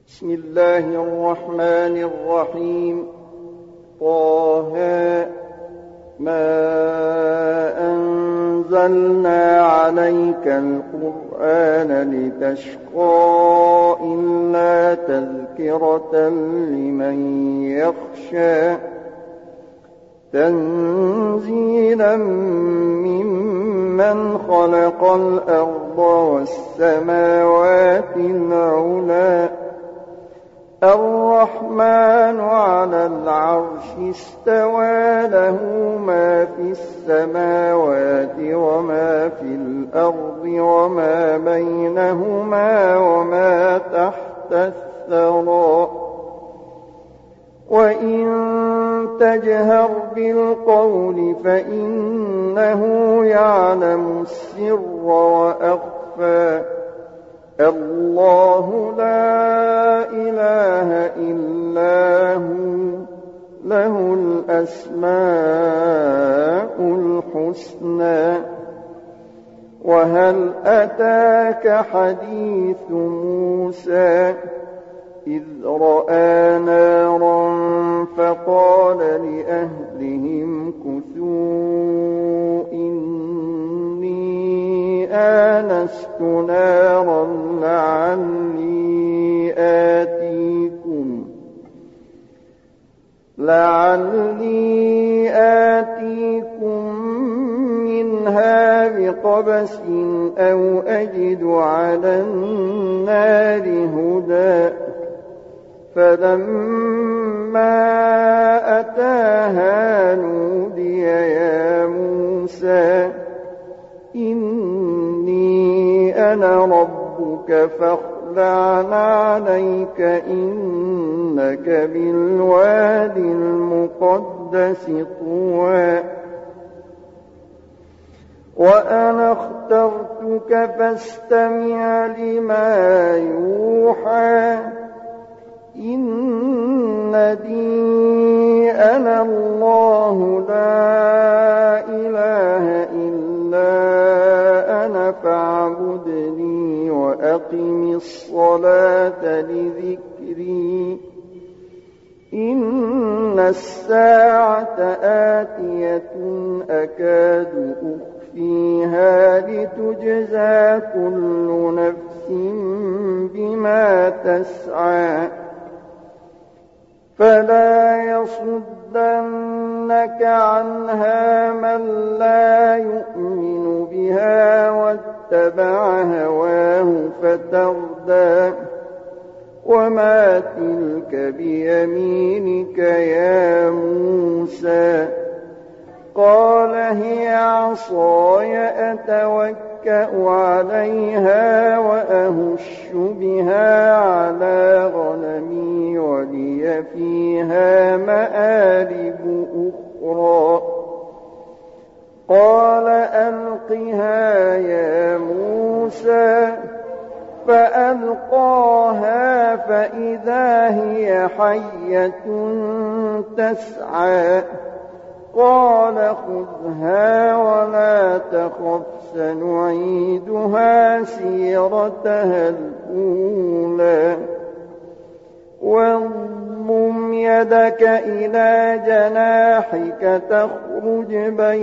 بسم الله الرحمن الرحيم. طه ما أنزلنا عليك القرآن لتشقى إلا تذكرة لمن يخشى تنزيلا ممن خلق الأرض والسماوات العلى الرحمن على العرش استوى له ما في السماوات وما في الأرض وما بينهما وما تحت الثرى وإن تجهر بالقول فإنه يعلم السر وأخفى الله لا إله إلا هو له الأسماء الحسنى. وهل أتاك حديث موسى إذ رأى نارا فقال لأهلهم كثوا إني آنست نارا لعلي آتيكم منها بقبس أو أجد على النار هدى فلما أتاها نودي يا موسى إني أنا ربك فاخلع عليك إنك بالوادي المقدس طوى وأنا اخترتك فاستمع لما يوحى إنني أنا الله لا إله إلا أنا فاعبدني وأقم الصلاة لذكري إن الساعة آتية أكاد أخفيها لتجزى كل نفس بما تسعى فلا يصدنك عنها من لا يؤمن بها واتبع هواه فتردى وما تلك بيمينك يا موسى قال هي عصاي أتوكأ عليها وأهش بها على غنمي ولي فيها مآرب أخرى قال ألقها يا موسى فألقاها فإذا هي حية تسعى قال خذها ولا تخف سنعيدها سيرتها الأولى واضم يدك إلى جناحك تخرج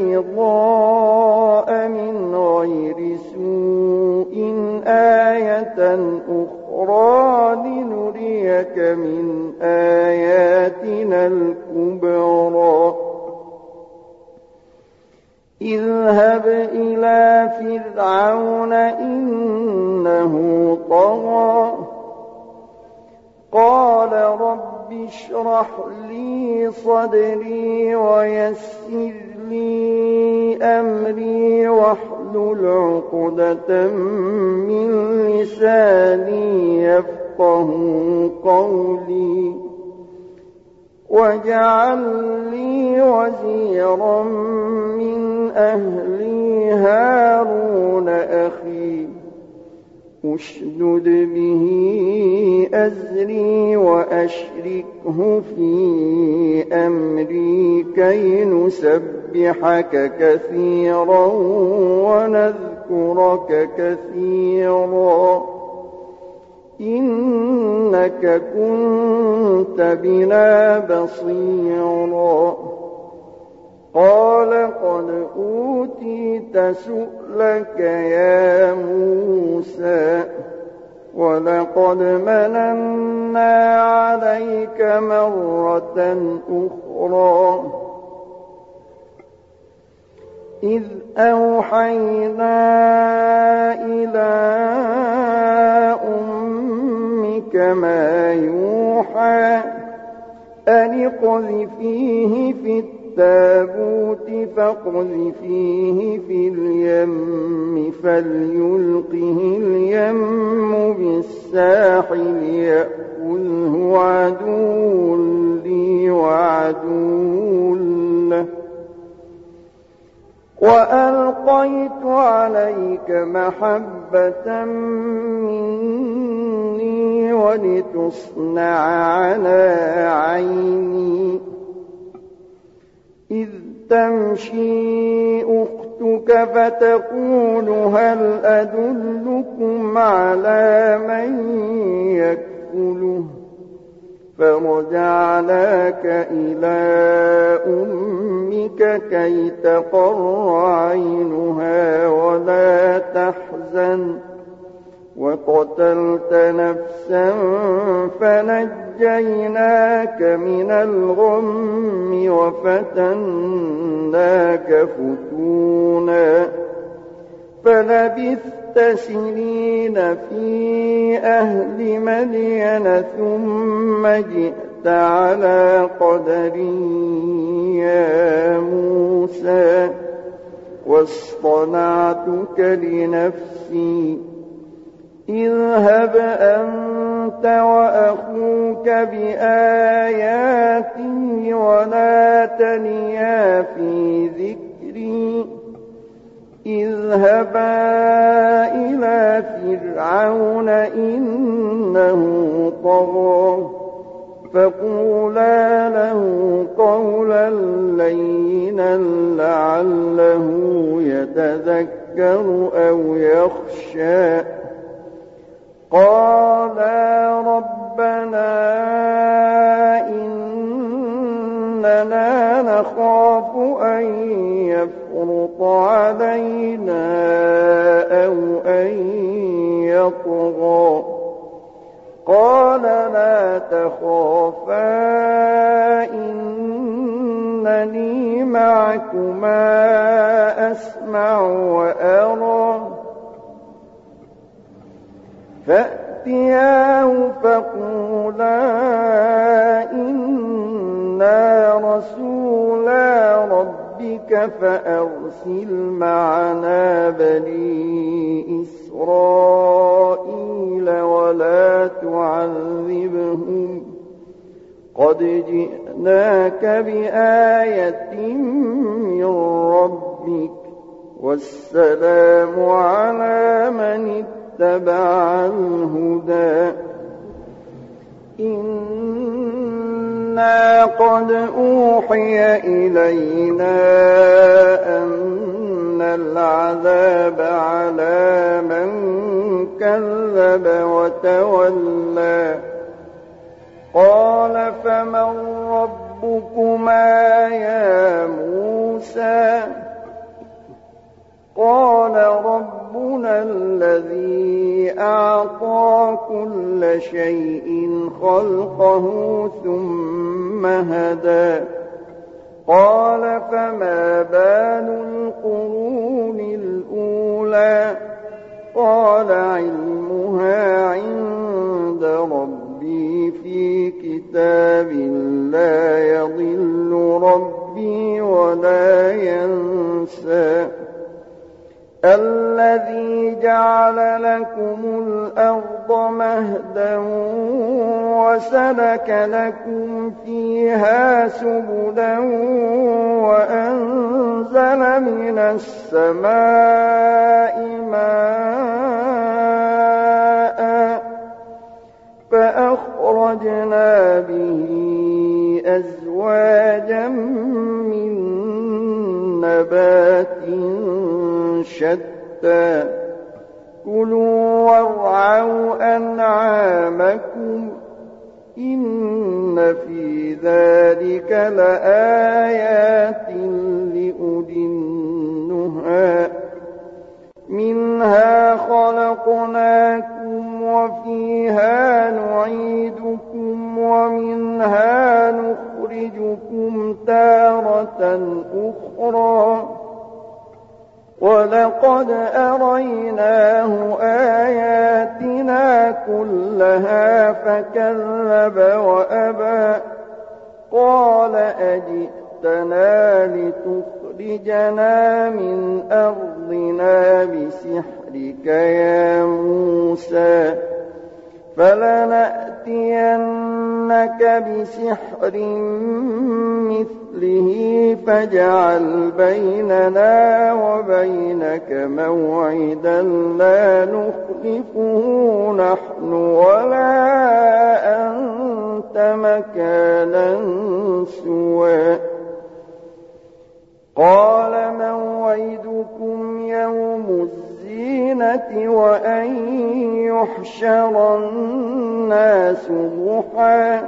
بيضاء من غير سوء آية أخرى لنريك من آياتنا الكبرى اذهب إلى فرعون إنه طغى قال رب اشرح لي صدري ويسر لي أمري واحلل عقدة من لساني يفقه قولي واجعل لي وزيرا من أهلي هارون أخي أشدد به أزري وأشركه في أمري كي نسبحك كثيرا ونذكرك كثيرا إنك كنت بنا بصيرا قال قد أوتيت سؤلك يا موسى ولقد مننا عليك مرة أخرى إذ أوحينا إلى أمك ما يوحى أن اقذفيه في التابوت فاقذفيه في اليم فليلقه اليم بالساحل يأخذه عدو لي وعدو له وألقيت عليك محبة مني ولتصنع على عيني إذ تمشي أختك فتقول هل أدلكم على من يكفله فرجعناك إلى أمك كي تقر عينها ولا تحزن وقتلت نفسا فنجيناك من الغم وفتناك فتونا فلبثت سنين في أهل مدين ثم جئت على قدري يا موسى واصطنعتك لنفسي اذهب أنت وأخوك بآياتي ولا تنيا في ذكري اذهبا إلى فرعون إنه طغى فقولا له قولا لينا لعله يتذكر أو يخشى قالا ربنا إننا نخاف أن يفرط علينا أو أن يطغى قال لا تخافا إنني معكما أسمع وأرى فأتياه فقولا إنا رسولا ربك فأرسل معنا بني إسرائيل ولا تعذبهم قد جئناك بآية من ربك والسلام على من اتبع الهدى إنا قد أوحي إلينا أن العذاب على من كذب وتولى قال فمن ربكما يا موسى قال ربنا الذي أعطى كل شيء خلقه ثم هدى قال فما بال القرون الأولى قال علمها عند ربي في كتاب لا يضل ربي ولا ينسى الذي جعل لكم الأرض مهدا وسلك لكم فيها سبلا وأنزل من السماء ماء فأخرجنا به أزواجا من نبات شتى كلوا وارعوا أنعامكم إن في ذلك لآيات لأولي النهى منها خلقناكم وفيها نعيدكم ومنها نخرجكم تارة أخرى ولقد أريناه آياتنا كلها فكذب وأبى قال أجئتنا لتخرجنا من أرضنا بسحرك يا موسى فلنأتينك بسحر مثله فاجعل بيننا وبينك موعدا لا نخلفه نحن ولا أنت مكانا سوى قال موعدكم يوم الزينة وأن يحشر الناس ضحى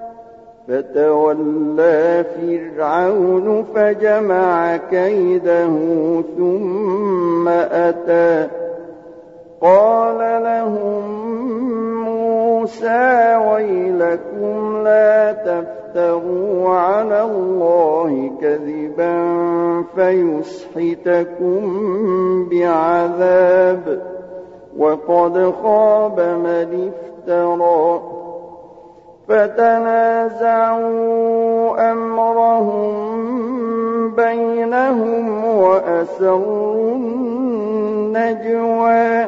فتولى فرعون فجمع كيده ثم أتى قال لهم موسى ويلكم لا تفتروا على الله كذبا فيسحتكم بعذاب وقد خاب من افترى فتنازعوا أمرهم بينهم وأسروا النجوى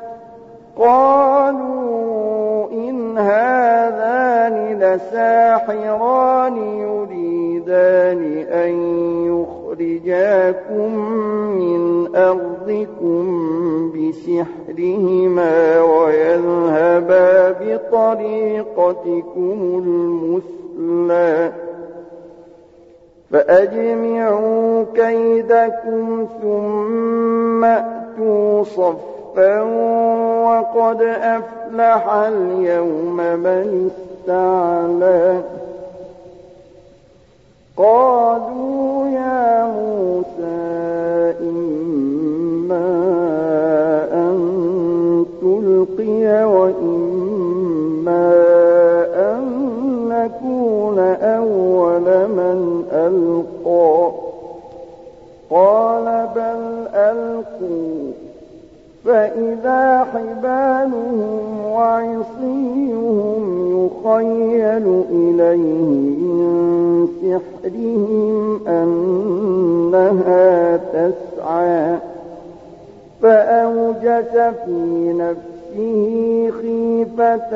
قالوا إن هذان لساحران يريدان أن يخرجاكم من أرضكم بسحرهما ويذهبا بطريقتكم المثلى فأجمعوا كيدكم ثم أتوا صفا وقد أفلح اليوم من استعلى قالوا يا موسى إما أن تلقي وإما أن نكون أول من ألقى قال بل ألقوا فإذا حبالهم وعصيهم يخيل إليه من سحرهم أنها تسعى فأوجس في نفسه خيفة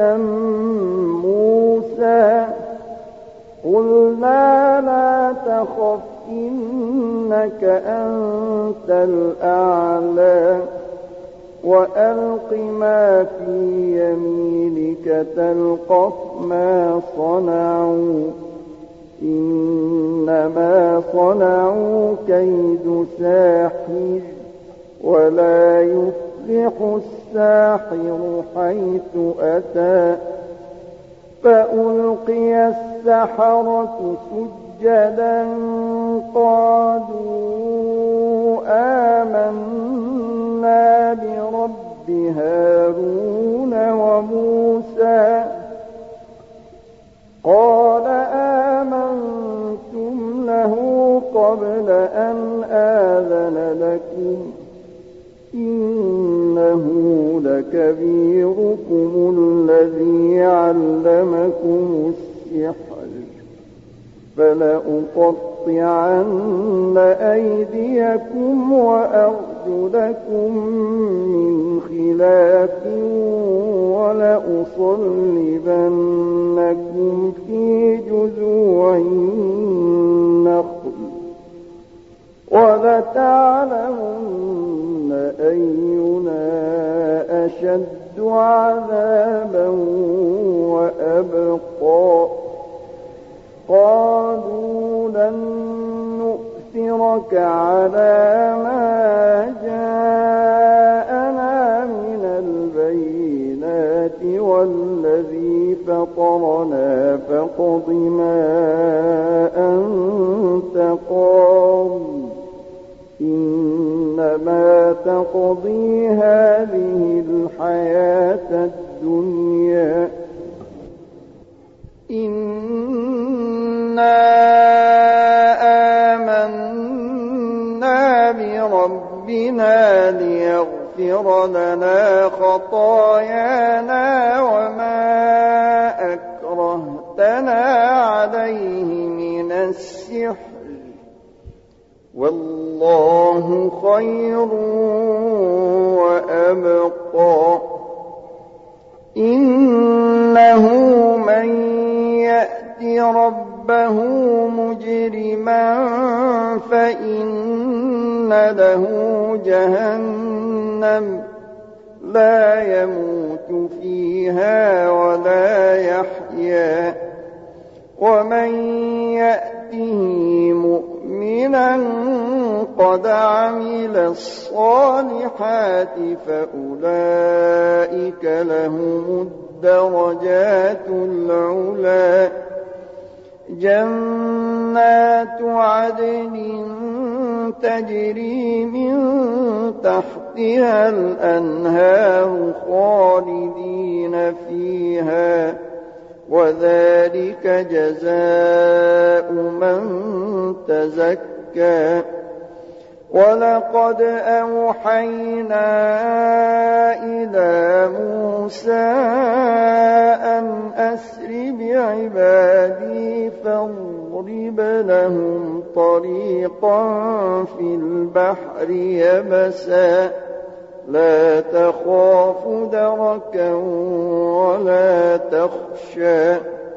موسى قلنا لا تخف إنك أنت الأعلى وألق ما في يمينك تلقف ما صنعوا إنما صنعوا كيد ساحر ولا يفلح الساحر حيث أتى فألقي السحرة سجدا قالوا آمنا برب هارون وموسى قال آمنتم له قبل أن آذن لكم إنه لكبيركم الذي علمكم السحر فلأقطعن أيديكم وأرجلكم من خلاف ولأصلبنكم في جذوع النخل ولتعلمن أينا أشد عذابا وأبقى قالوا لن نؤثرك على ما جاءنا من البينات والذي فطرنا أمرنا فاقض ما أنت قاض إنما تقضي هذه الحياة الدنيا إنا آمنا بربنا ليغفر لنا خطايانا وما أكرهتنا عليه من السحر والله خير وأبقى إنه من يأت ربه مجرما فإن له جهنم لا يموت فيها ولا يحيا ومن يأته مؤمنا قد عمل الصالحات فأولئك لهم الدرجات العلى جنات عدن تجري من تحتها الأنهار خالدين فيها وذلك جزاء من تزكى ولقد أوحينا إلى موسى أن أسر بعبادي فاضرب لهم طريقا في البحر يبسا لا تخاف دركا ولا تخشى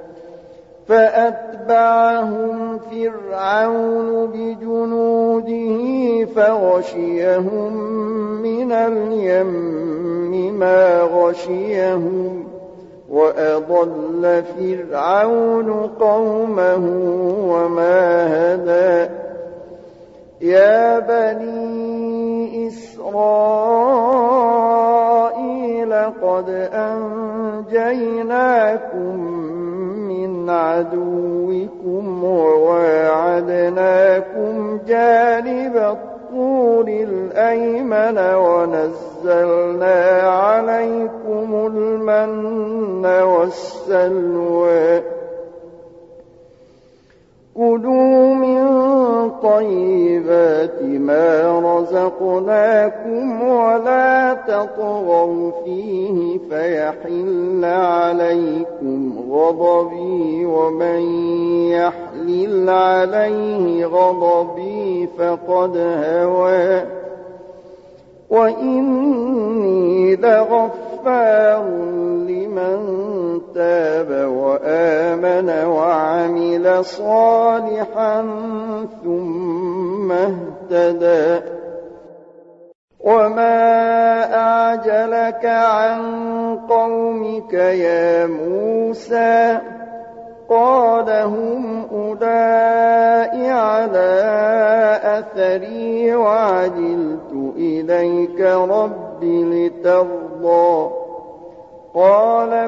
فأتبعهم فرعون بجنوده فغشيهم من اليم ما غشيهم وأضل فرعون قومه وما هدى يا بني إسرائيل قد أنجيناكم من عدوكم وواعدناكم جانب الطور الأيمن ونزلنا عليكم المن والسلوى كلوا من طيبات ما رزقناكم ولا تطغوا فيه فيحل عليكم غضبي ومن يحلل عليه غضبي فقد هوى وإني لغفار لمن تاب وآمن وعمل صالحا ثم اهتدى وما أعجلك عن قومك يا موسى قال هم أولئك على أثري وعجلت إليك رب لترضى قال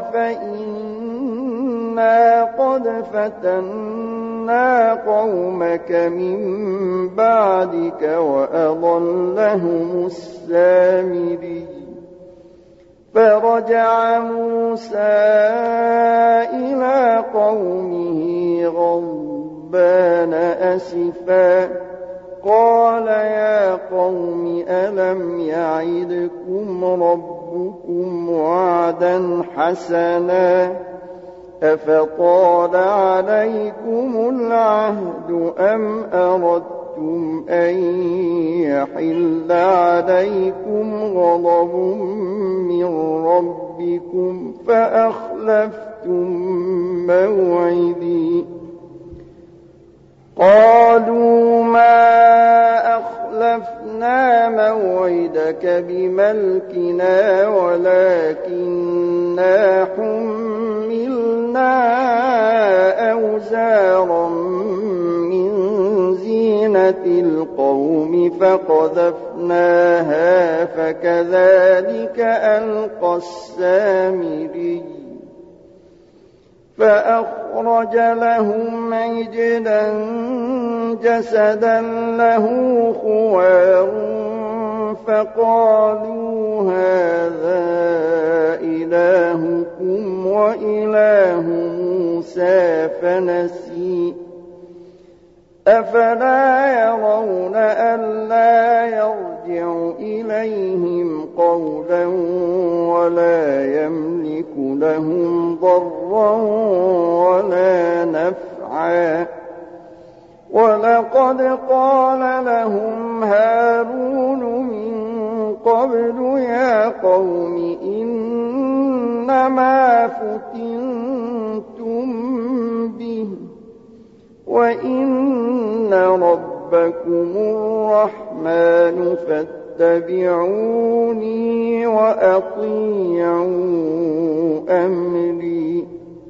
فإنا قد فتنا قومك من بعدك وأضلهم السامري فرجع موسى إلى قومه غضبان أسفا قال يا قوم ألم يعدكم ربكم وعدا حسنا أفطال عليكم العهد أم أردتم أن يحل عليكم غضب من ربكم فأخلفتم موعدي قالوا ما أخلفنا موعدك بملكنا ولكننا حملنا أوزارا من زينة القوم فقذفناها فكذلك ألقى السامري فأخرج لهم عجلا جسدا له خوار فقالوا هذا إلهكم وإله موسى فنسي أفلا يرون ألا يرجع إليهم قولا ولا يملك لهم ضرا ولا نفعا ولقد قال لهم هارون من قبل يا قوم إنما فتنتم به وإن ربكم الرحمن فاتبعوني وأطيعوا أمري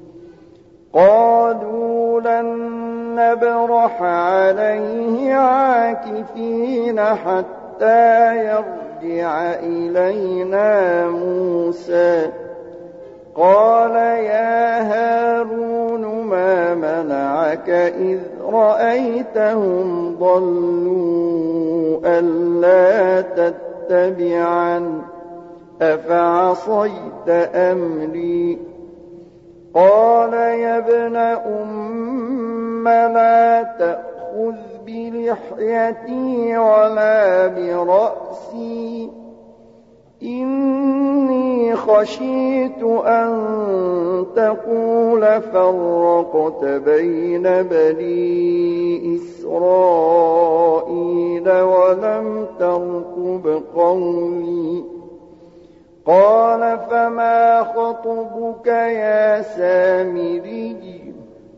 قالوا لن نبرح عليه عاكفين حتى يرجع إلينا موسى قال يا هارون ما منعك إذ رأيتهم ضلوا ألا تتبعن أفعصيت أمري قال يا ابن أم لا تأخذ بلحيتي ولا برأسي إني خشيت أن تقول فرقت بين بني إسرائيل ولم ترقب قولي قال فما خطبك يا سامري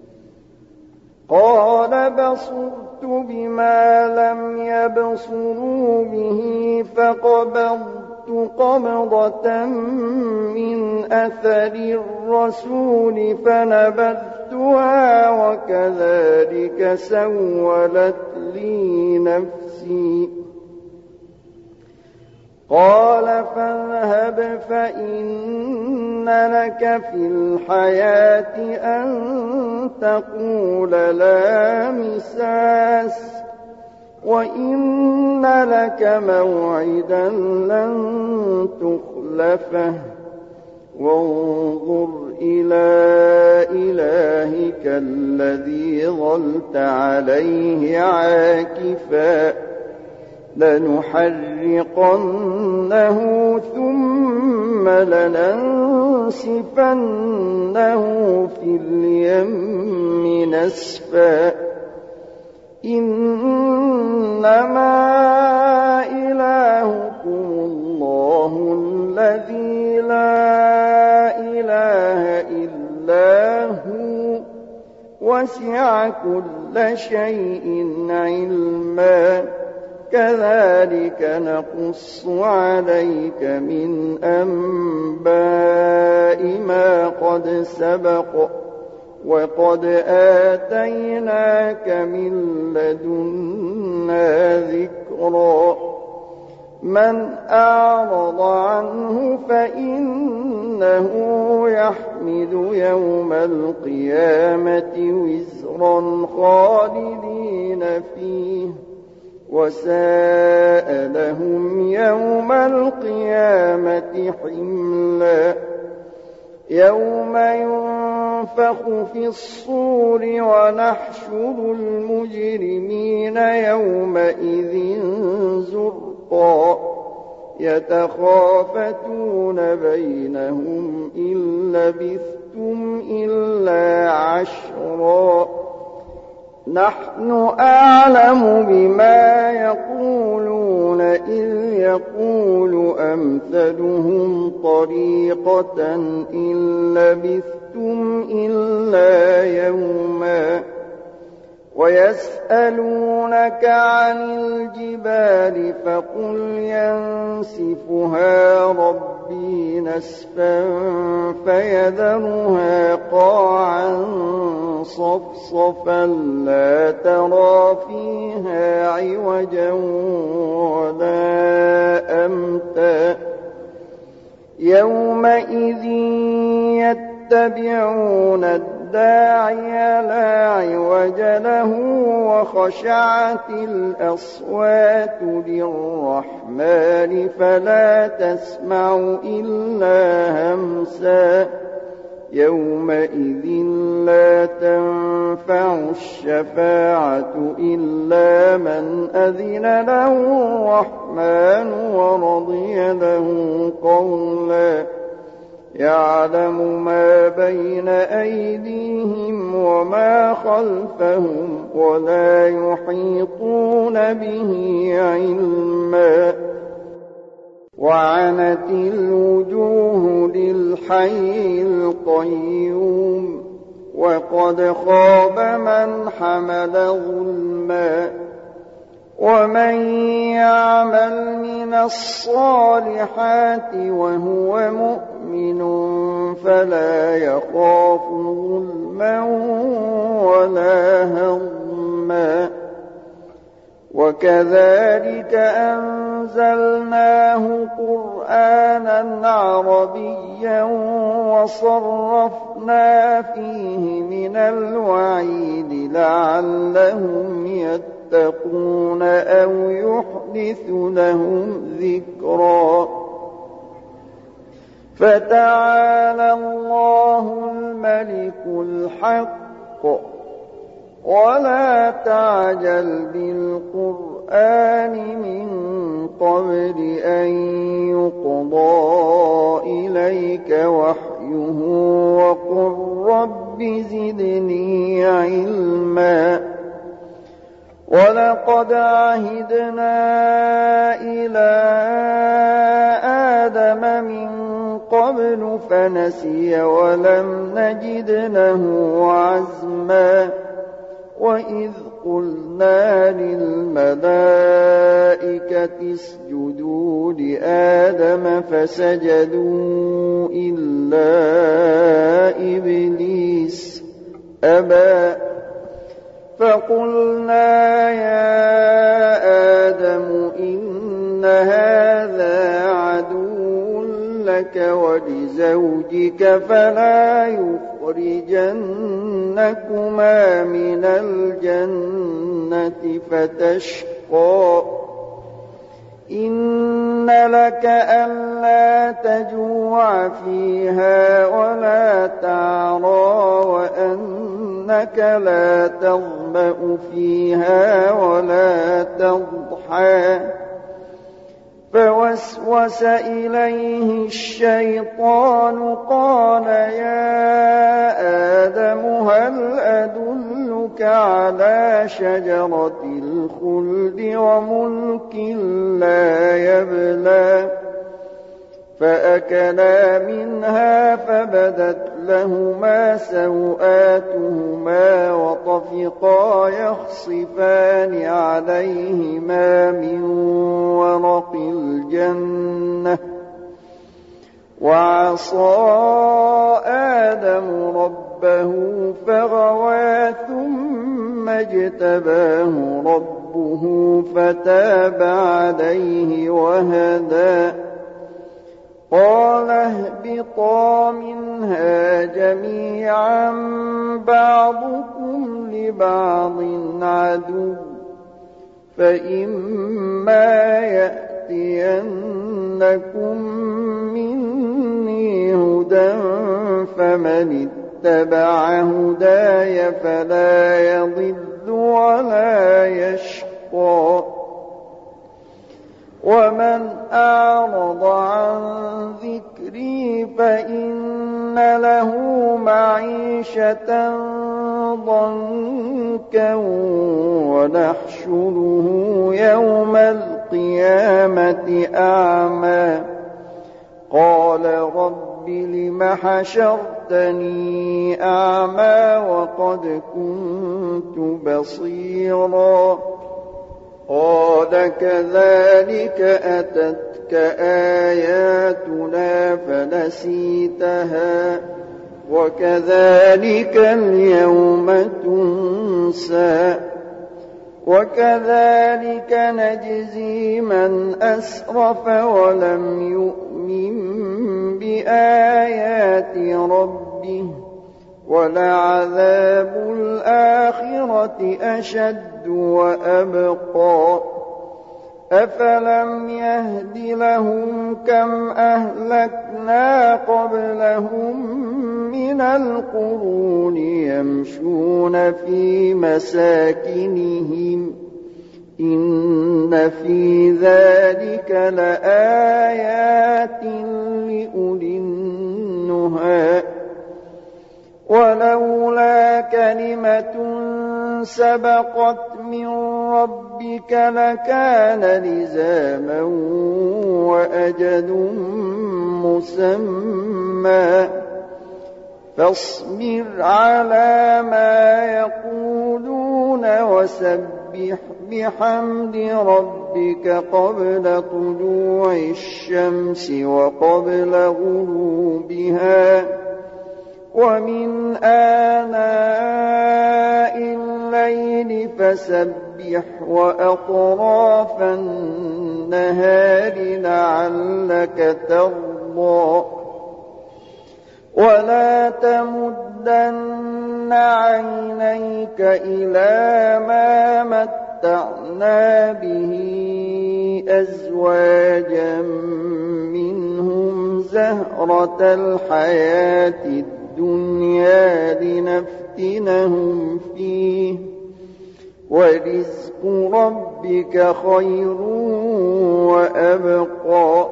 قال بصرت بما لم يبصروا به فقبضت قبضة من أثر الرسول فنبذتها وكذلك سولت لي نفسي قال فاذهب فإن لك في الحياة أن تقول لا مساس وإن لك موعدا لن تخلفه وانظر إلى إلهك الذي ظلت عليه عاكفا لنحرقنه ثم لننسفنه في اليم نسفا إنما إلهكم الله الذي لا إله إلا هو وسع كل شيء علما كذلك نقص عليك من أنباء ما قد سبق وقد آتيناك من لدنا ذكرا من أعرض عنه فإنه يحمل يوم القيامة وزرا خالدين فيه وساء لهم يوم القيامة حملا يوم ينفخ في الصور ونحشر المجرمين يومئذ زرقا يتخافتون بينهم إن لبثتم إلا عشرا نحن أعلم بما يقولون إذ يقول أمثلهم طريقة إن لبثتم إلا يوما ويسألونك عن الجبال فقل ينسفها ربي نسفا فيذرها قاعا صفصفا لا ترى فيها عوجا ولا أمتا يومئذ يتبعون الداعي لا عوج له وخشعت الأصوات للرحمن فلا تسمع إلا همسا يومئذ لا تنفع الشفاعة إلا من أذن له الرحمن ورضي له قولا يعلم ما بين أيديهم وما خلفهم ولا يحيطون به علما وعنت الوجوه للحي القيوم وقد خاب من حمل ظلما ومن يعمل من الصالحات وهو مؤمن فلا يخاف ظلما ولا هضما وكذلك أنزلناه قرآنا عربيا وصرفنا فيه من الوعيد لعلهم يتقون أو يحدث لهم ذكرا فتعالى الله الملك الحق ولا تعجل بالقرآن من قبل أن يقضى إليك وحيه وقل رب زدني علما ولقد عهدنا إلى آدم من قبل فنسي ولم نجد له عزما وإذ قلنا للملائكة اسجدوا لآدم فسجدوا إلا إبليس أبى فقلنا يا آدم إن هذا عدو لك ولزوجك فلا يخرجنكما من الجنة فتشقى إن لك ألا تجوع فيها ولا تعرى وأنك لا تظمأ فيها ولا تضحى فوسوس إليه الشيطان قال يا آدم هل أدلك على شجرة الخلد وملك لا يبلى فأكلا منها فبدت لهما سوآتهما وطفقا يخصفان عليهما من ورق الجنة وعصى آدم ربه فغوى ثم اجتباه ربه فتاب عليه وهدى قال اهبطا منها جميعا بعضكم لبعض عدو فإما يأتينكم مني هدى فمن اتبع هداي فلا يضل ولا يشقى ومن أعرض عن ذكري فإن له معيشة ضنكا ونحشره يوم القيامة أعمى قال رب لم حشرتني أعمى وقد كنت بصيرا قال كذلك أتتك آياتنا فنسيتها وكذلك اليوم تنسى وكذلك نجزي من أسرف ولم يؤمن بآيات ربه ولعذاب الآخرة أشد وأبقى أفلم يهد لهم كم أهلكنا قبلهم من القرون يمشون في مساكنهم إن في ذلك لآيات لأولي النهى ولولا كلمة سبقت من ربك لكان لزاما وأجل مسمى فاصبر على ما يقولون وسبح بحمد ربك قبل طلوع الشمس وقبل غروبها ومن آناء الليل فسبح وأطراف النهار لعلك ترضى ولا تمدن عينيك إلى ما متعنا به أزواجا منهم زهرة الحياة الدنيا لنفتنهم فيه ورزق ربك خير وأبقى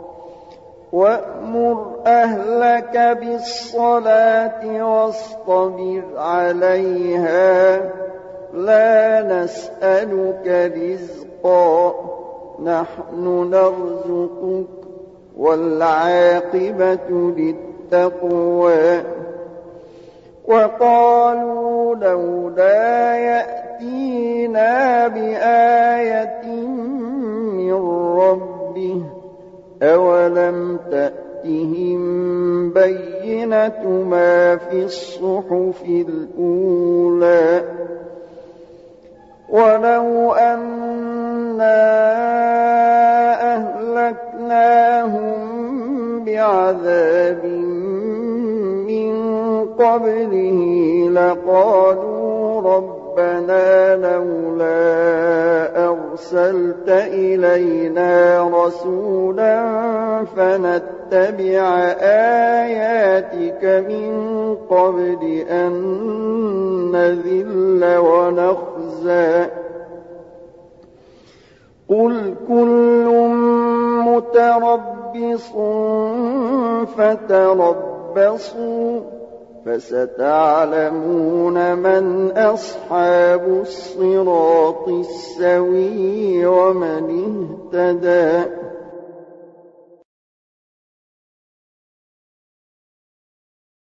وأمر أهلك بالصلاة واصطبر عليها لا نسألك رزقا نحن نرزقك والعاقبة للتقوى وقالوا لولا يأتينا بآية من ربه أولم تأتهم بينة ما في الصحف الأولى ولو أنا أهلكناهم بعذاب من قبله لقالوا ربنا لولا أرسلت إلينا رسولا فنتبع آياتك من قبل أن نذل ونخزى قل كل متربص فتربصوا فستعلمون من أصحاب الصراط السوي ومن اهتدى